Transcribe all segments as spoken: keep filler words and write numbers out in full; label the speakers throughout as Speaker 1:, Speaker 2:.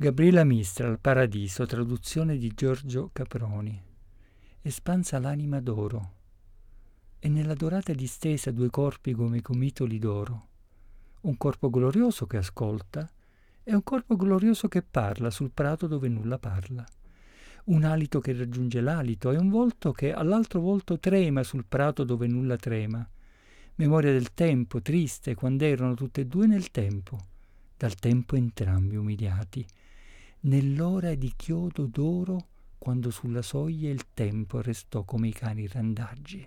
Speaker 1: Gabriela Mistral, Paradiso, traduzione di Giorgio Caproni. Espansa l'anima d'oro, e nella dorata distesa due corpi come gomitoli d'oro. Un corpo glorioso che ascolta e un corpo glorioso che parla sul prato dove nulla parla. Un alito che raggiunge l'alito e un volto che all'altro volto trema sul prato dove nulla trema. Memoria del tempo, triste, quando erano tutte e due nel tempo, dal tempo entrambi umiliati. Nell'ora di chiodo d'oro, quando sulla soglia il tempo restò come i cani randaggi.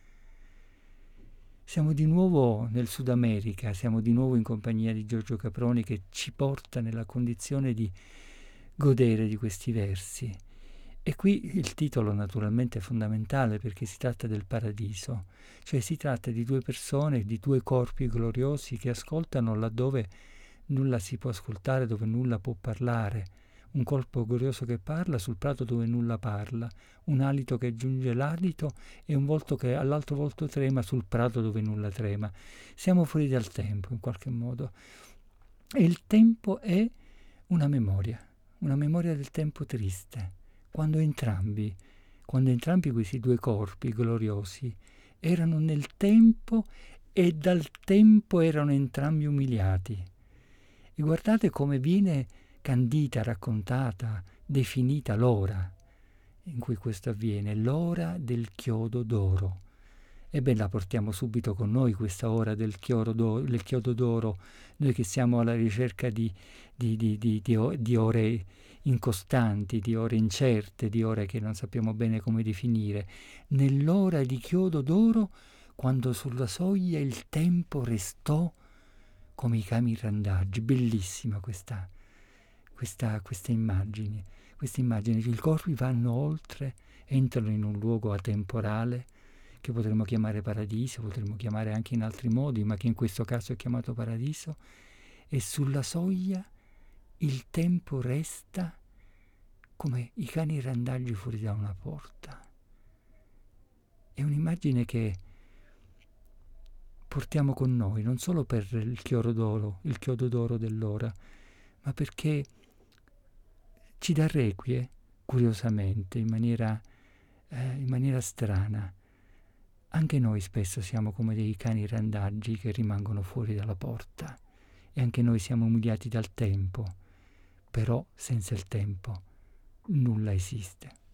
Speaker 1: Siamo di nuovo nel Sud America, siamo di nuovo in compagnia di Giorgio Caproni che ci porta nella condizione di godere di questi versi. E qui il titolo naturalmente è fondamentale perché si tratta del paradiso, cioè si tratta di due persone, di due corpi gloriosi che ascoltano laddove nulla si può ascoltare, dove nulla può parlare. Un corpo glorioso che parla sul prato dove nulla parla, un alito che giunge l'alito e un volto che all'altro volto trema sul prato dove nulla trema. Siamo fuori dal tempo in qualche modo. E il tempo è una memoria, una memoria del tempo triste, quando entrambi, quando entrambi questi due corpi gloriosi erano nel tempo e dal tempo erano entrambi umiliati. E guardate come viene candita, raccontata, definita l'ora in cui questo avviene, l'ora del chiodo d'oro. E beh, la portiamo subito con noi questa ora del chiodo d'oro, del chiodo d'oro, noi che siamo alla ricerca di, di, di, di, di, di ore incostanti, di ore incerte, di ore che non sappiamo bene come definire. Nell'ora di chiodo d'oro, quando sulla soglia il tempo restò come i cani randaggi. Bellissima questa Questa, queste immagini, queste immagini che i corpi vanno oltre, entrano in un luogo atemporale che potremmo chiamare paradiso, potremmo chiamare anche in altri modi, ma che in questo caso è chiamato paradiso, e sulla soglia il tempo resta come i cani randaggi fuori da una porta. È un'immagine che portiamo con noi, non solo per il chiodo d'oro, il chiodo d'oro dell'ora, ma perché ci dà requie, curiosamente, in maniera, eh, in maniera strana. Anche noi spesso siamo come dei cani randaggi che rimangono fuori dalla porta e anche noi siamo umiliati dal tempo, però senza il tempo nulla esiste.